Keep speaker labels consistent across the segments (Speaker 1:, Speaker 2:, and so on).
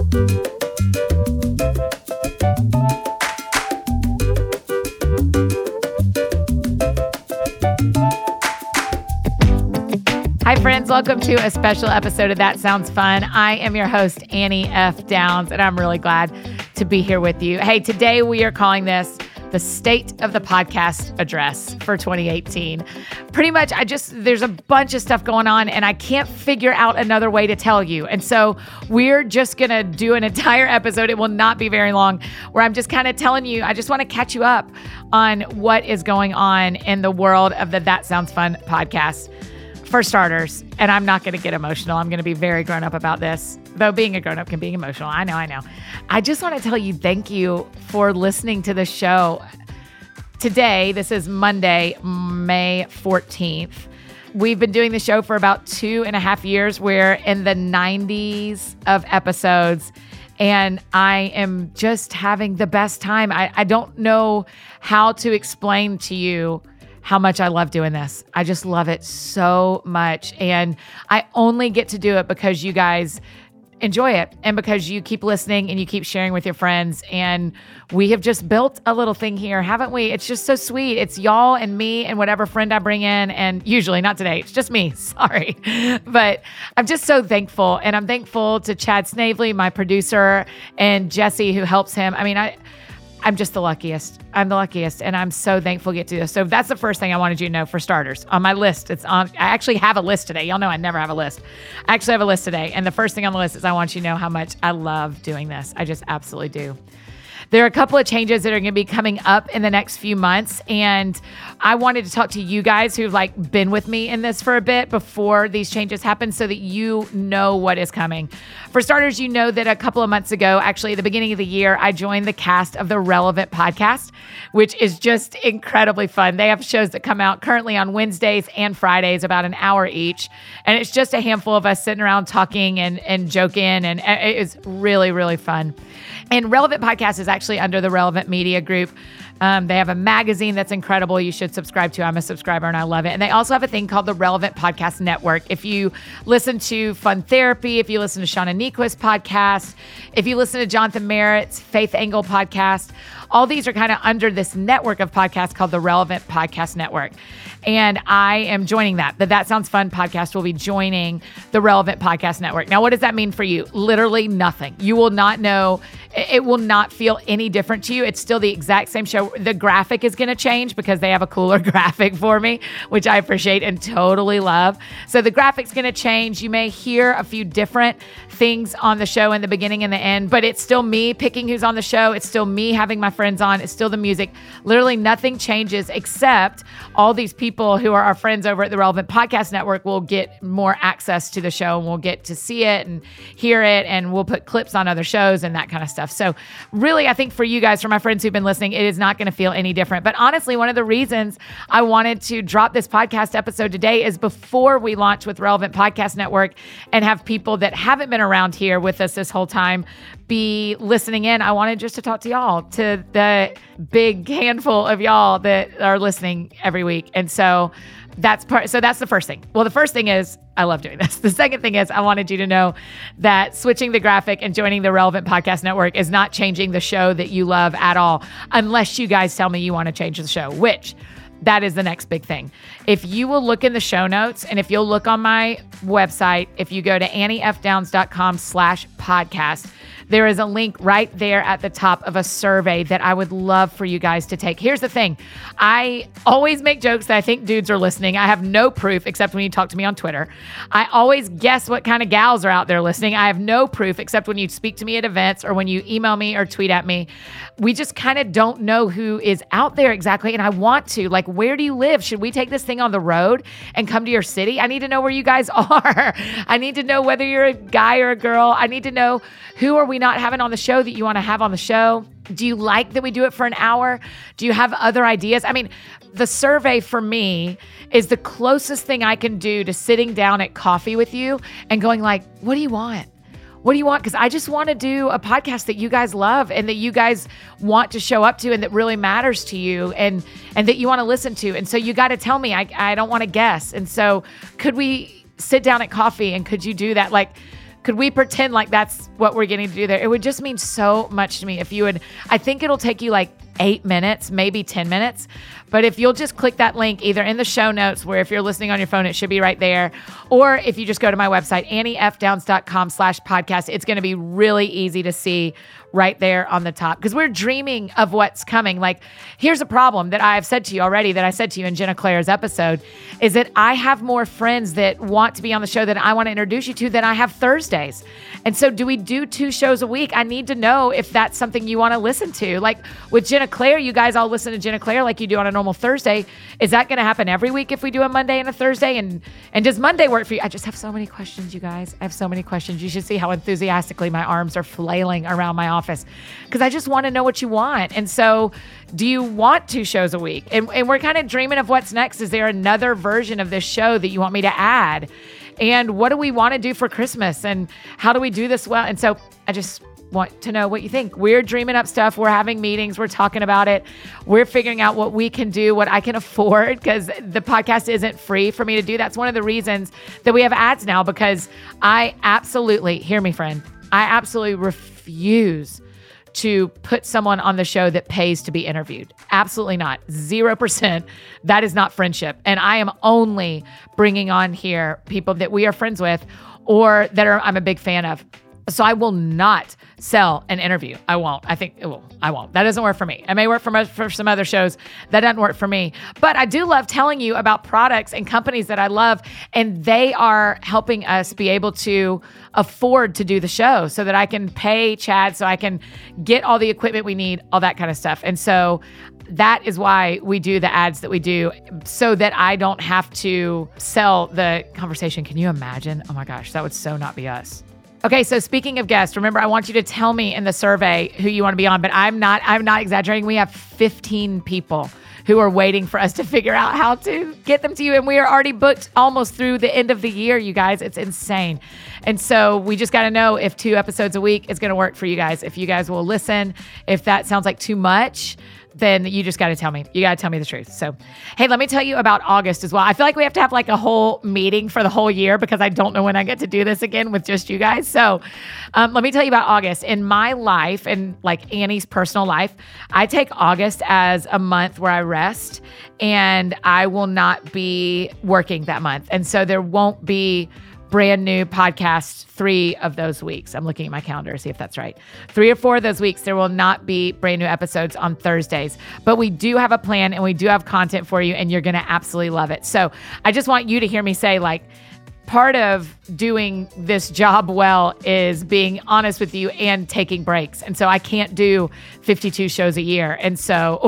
Speaker 1: Hi, friends. Welcome to a special episode of That Sounds Fun. I am your host, Annie F. Downs, and I'm really glad to be here with you. Hey, today we are calling this the State of the Podcast Address for 2018. Pretty much, there's a bunch of stuff going on, and I can't figure out another way to tell you. And so we're just going to do an entire episode. It will not be very long, where I'm just kind of telling you, I just want to catch you up on what is going on in the world of the That Sounds Fun podcast. For starters, and I'm not going to get emotional. I'm going to be very grown up about this, though being a grown up can be emotional. I know. I just want to tell you thank you for listening to the show. Today, this is Monday, May 14th. We've been doing the show for about 2.5 years. We're in the 90s of episodes, and I am just having the best time. I don't know how to explain to you how much I love doing this. I just love it so much. And I only get to do it because you guys enjoy it and because you keep listening and you keep sharing with your friends. And we have just built a little thing here, haven't we? It's just so sweet. It's y'all and me and whatever friend I bring in. And usually, not today, it's just me. Sorry. But I'm just so thankful. And I'm thankful to Chad Snavely, my producer, and Jesse, who helps him. I mean, I'm just the luckiest. I'm the luckiest, and I'm so thankful to get to this. So that's the first thing I wanted you to know for starters. On my list, I actually have a list today. Y'all know I never have a list. I actually have a list today, and the first thing on the list is I want you to know how much I love doing this. I just absolutely do. There are a couple of changes that are going to be coming up in the next few months, and I wanted to talk to you guys who've been with me in this for a bit before these changes happen so that you know what is coming. For starters, you know that a couple of months ago, actually at the beginning of the year, I joined the cast of the Relevant podcast, which is just incredibly fun. They have shows that come out currently on Wednesdays and Fridays, about an hour each, and it's just a handful of us sitting around talking and joking, and it is really, really fun. And Relevant Podcast is actually under the Relevant Media Group. They have a magazine that's incredible. You should subscribe to. I'm a subscriber and I love it. And they also have a thing called the Relevant Podcast Network. If you listen to Fun Therapy, if you listen to Shauna Niequist's podcast, if you listen to Jonathan Merritt's Faith Angle podcast, all these are kind of under this network of podcasts called the Relevant Podcast Network. And I am joining that. The That Sounds Fun podcast will be joining the Relevant Podcast Network. Now, what does that mean for you? Literally nothing. You will not know. It will not feel any different to you. It's still the exact same show. The graphic is going to change because they have a cooler graphic for me, which I appreciate and totally love. So the graphic's going to change. You may hear a few different things on the show in the beginning and the end, but it's still me picking who's on the show. It's still me having my friends on. It's still the music. Literally nothing changes except all these people who are our friends over at the Relevant Podcast Network will get more access to the show and we'll get to see it and hear it, and we'll put clips on other shows and that kind of stuff. So really, I think for you guys, for my friends who've been listening, it is not going to feel any different. But honestly, one of the reasons I wanted to drop this podcast episode today is before we launch with Relevant Podcast Network and have people that haven't been around here with us this whole time be listening in, I wanted just to talk to y'all, to the big handful of y'all that are listening every week. And so that's the first thing. Well, the first thing is I love doing this. The second thing is I wanted you to know that switching the graphic and joining the Relevant Podcast Network is not changing the show that you love at all, unless you guys tell me you want to change the show, which that is the next big thing. If you will look in the show notes, and if you'll look on my website, if you go to anniefdowns.com/podcast, there is a link right there at the top of a survey that I would love for you guys to take. Here's the thing. I always make jokes that I think dudes are listening. I have no proof except when you talk to me on Twitter. I always guess what kind of gals are out there listening. I have no proof except when you speak to me at events or when you email me or tweet at me. We just kind of don't know who is out there exactly. And I want to, where do you live? Should we take this thing on the road and come to your city? I need to know where you guys are. I need to know whether you're a guy or a girl. I need to know who are we not having on the show that you want to have on the show. Do you like that we do it for an hour? Do you have other ideas? I mean, the survey for me is the closest thing I can do to sitting down at coffee with you and going what do you want? What do you want? Because I just want to do a podcast that you guys love and that you guys want to show up to and that really matters to you and that you want to listen to. And so you got to tell me. I don't want to guess. And so could we sit down at coffee and could you do that? Could we pretend like that's what we're getting to do there? It would just mean so much to me if you would. I think it'll take you like 8 minutes, maybe 10 minutes. But if you'll just click that link either in the show notes, where if you're listening on your phone, it should be right there. Or if you just go to my website, anniefdowns.com/podcast, it's going to be really easy to see right there on the top, because we're dreaming of what's coming. Like, here's a problem that I've said to you already, that I said to you in Jenna Claire's episode, is that I have more friends that want to be on the show that I want to introduce you to than I have Thursdays. And so do we do 2 shows a week? I need to know if that's something you want to listen to. Like with Jenna Claire, you guys all listen to Jenna Claire like you do on a normal Thursday. Is that going to happen every week if we do a Monday and a Thursday? And does Monday work for you? I just have so many questions, you guys. I have so many questions. You should see how enthusiastically my arms are flailing around my office, because I just want to know what you want. And so do you want 2 shows a week? And we're kind of dreaming of what's next. Is there another version of this show that you want me to add? And what do we want to do for Christmas? And how do we do this well? And so I just want to know what you think. We're dreaming up stuff. We're having meetings. We're talking about it. We're figuring out what we can do, what I can afford, because the podcast isn't free for me to do. That's one of the reasons that we have ads now, because I absolutely, hear me, friend, I absolutely refuse to put someone on the show that pays to be interviewed. Absolutely not. 0%. That is not friendship. And I am only bringing on here people that we are friends with or that I'm a big fan of. So I will not sell an interview. I won't. I won't. That doesn't work for me. It may work for some other shows. That doesn't work for me. But I do love telling you about products and companies that I love, and they are helping us be able to afford to do the show so that I can pay Chad, so I can get all the equipment we need, all that kind of stuff. And so that is why we do the ads that we do, so that I don't have to sell the conversation. Can you imagine? Oh my gosh, that would so not be us. Okay, so speaking of guests, remember, I want you to tell me in the survey who you want to be on, but I'm not exaggerating. We have 15 people who are waiting for us to figure out how to get them to you. And we are already booked almost through the end of the year, you guys. It's insane. And so we just got to know if 2 episodes a week is going to work for you guys. If you guys will listen, if that sounds like too much, then you just got to tell me. You got to tell me the truth. So, hey, let me tell you about August as well. I feel like we have to have like a whole meeting for the whole year, because I don't know when I get to do this again with just you guys. So let me tell you about August. In my life, and like Annie's personal life, I take August as a month where I rest, and I will not be working that month. And so there won't be brand new podcasts 3 of those weeks. I'm looking at my calendar to see if that's right. 3 or 4 of those weeks, there will not be brand new episodes on Thursdays. But we do have a plan, and we do have content for you, and you're going to absolutely love it. So I just want you to hear me say, like, part of doing this job well is being honest with you and taking breaks. And so I can't do 52 shows a year. And so,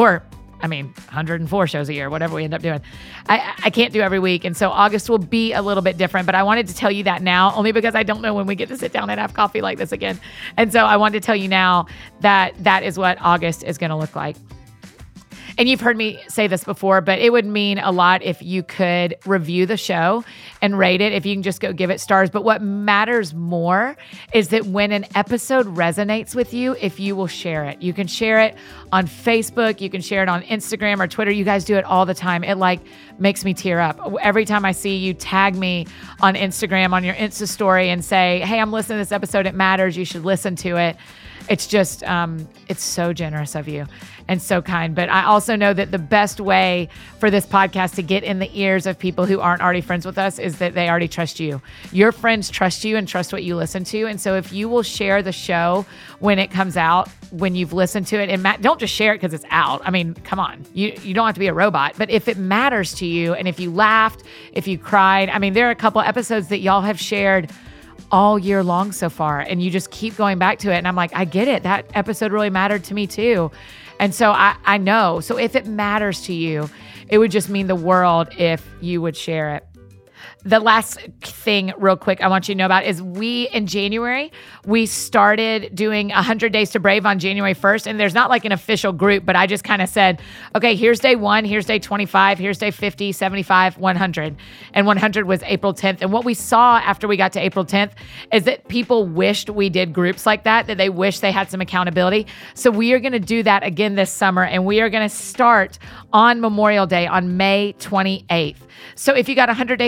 Speaker 1: 104 shows a year, whatever we end up doing. I can't do every week. And so August will be a little bit different, but I wanted to tell you that now, only because I don't know when we get to sit down and have coffee like this again. And so I wanted to tell you now that that is what August is going to look like. And you've heard me say this before, but it would mean a lot if you could review the show and rate it, if you can just go give it stars. But what matters more is that when an episode resonates with you, if you will share it. You can share it on Facebook. You can share it on Instagram or Twitter. You guys do it all the time. It like makes me tear up. Every time I see you tag me on Instagram, on your Insta story, and say, hey, I'm listening to this episode. It matters. You should listen to it. It's just, it's so generous of you and so kind. But I also know that the best way for this podcast to get in the ears of people who aren't already friends with us is that they already trust you. Your friends trust you and trust what you listen to. And so if you will share the show when it comes out, when you've listened to it, and don't just share it because it's out. I mean, come on, you don't have to be a robot. But if it matters to you, and if you laughed, if you cried, I mean, there are a couple episodes that y'all have shared all year long so far, and you just keep going back to it. And I'm like, I get it. That episode really mattered to me too. And so I know. So if it matters to you, it would just mean the world if you would share it. The last thing real quick I want you to know about is in January, we started doing 100 Days to Brave on January 1st. And there's not like an official group, but I just kind of said, okay, here's day 1, here's day 25, here's day 50, 75, 100. And 100 was April 10th. And what we saw after we got to April 10th is that people wished we did groups like that they wish they had some accountability. So we are going to do that again this summer. And we are going to start on Memorial Day on May 28th. So if you got 100 Days to Brave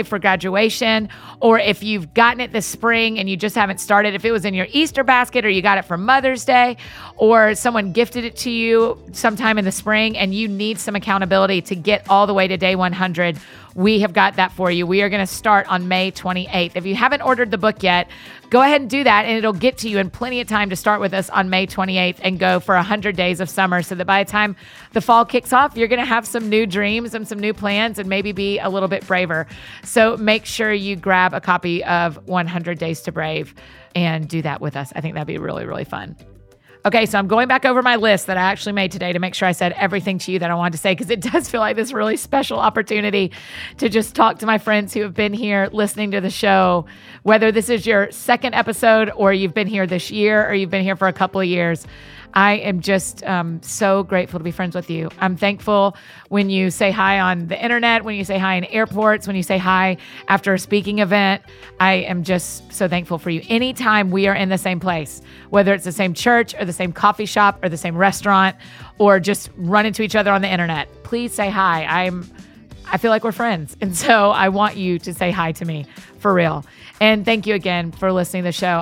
Speaker 1: for graduation, or if you've gotten it this spring and you just haven't started, if it was in your Easter basket or you got it for Mother's Day, or someone gifted it to you sometime in the spring and you need some accountability to get all the way to day 100, we have got that for you. We are going to start on May 28th. If you haven't ordered the book yet, go ahead and do that, and it'll get to you in plenty of time to start with us on May 28th and go for 100 days of summer, so that by the time the fall kicks off, you're going to have some new dreams and some new plans and maybe be a little bit braver. So make sure you grab a copy of 100 Days to Brave and do that with us. I think that'd be really, really fun. Okay, so I'm going back over my list that I actually made today to make sure I said everything to you that I wanted to say, because it does feel like this really special opportunity to just talk to my friends who have been here listening to the show, whether this is your second episode or you've been here this year or you've been here for a couple of years. I am just so grateful to be friends with you. I'm thankful when you say hi on the internet, when you say hi in airports, when you say hi after a speaking event. I am just so thankful for you. Anytime we are in the same place, whether it's the same church or the same coffee shop or the same restaurant or just run into each other on the internet, please say hi. I feel like we're friends. And so I want you to say hi to me for real. And thank you again for listening to the show.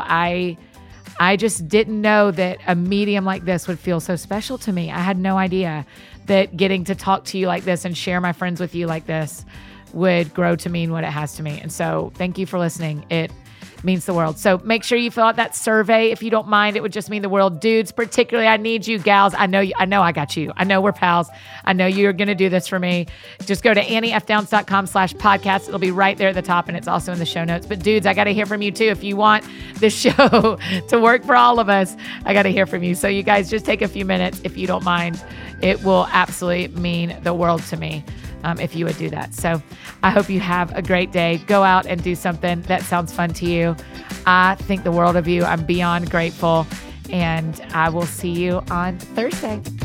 Speaker 1: I just didn't know that a medium like this would feel so special to me. I had no idea that getting to talk to you like this and share my friends with you like this would grow to mean what it has to me. And so thank you for listening. It means the world. So make sure you fill out that survey. If you don't mind, it would just mean the world. Dudes, particularly, I need you. Gals, I know I got you. I know we're pals. I know you're going to do this for me. Just go to anniefdowns.com/podcast. It'll be right there at the top, and it's also in the show notes. But dudes, I got to hear from you too. If you want this show to work for all of us, I got to hear from you. So you guys just take a few minutes if you don't mind. It will absolutely mean the world to me. If you would do that. So I hope you have a great day. Go out and do something that sounds fun to you. I think the world of you. I'm beyond grateful. And I will see you on Thursday.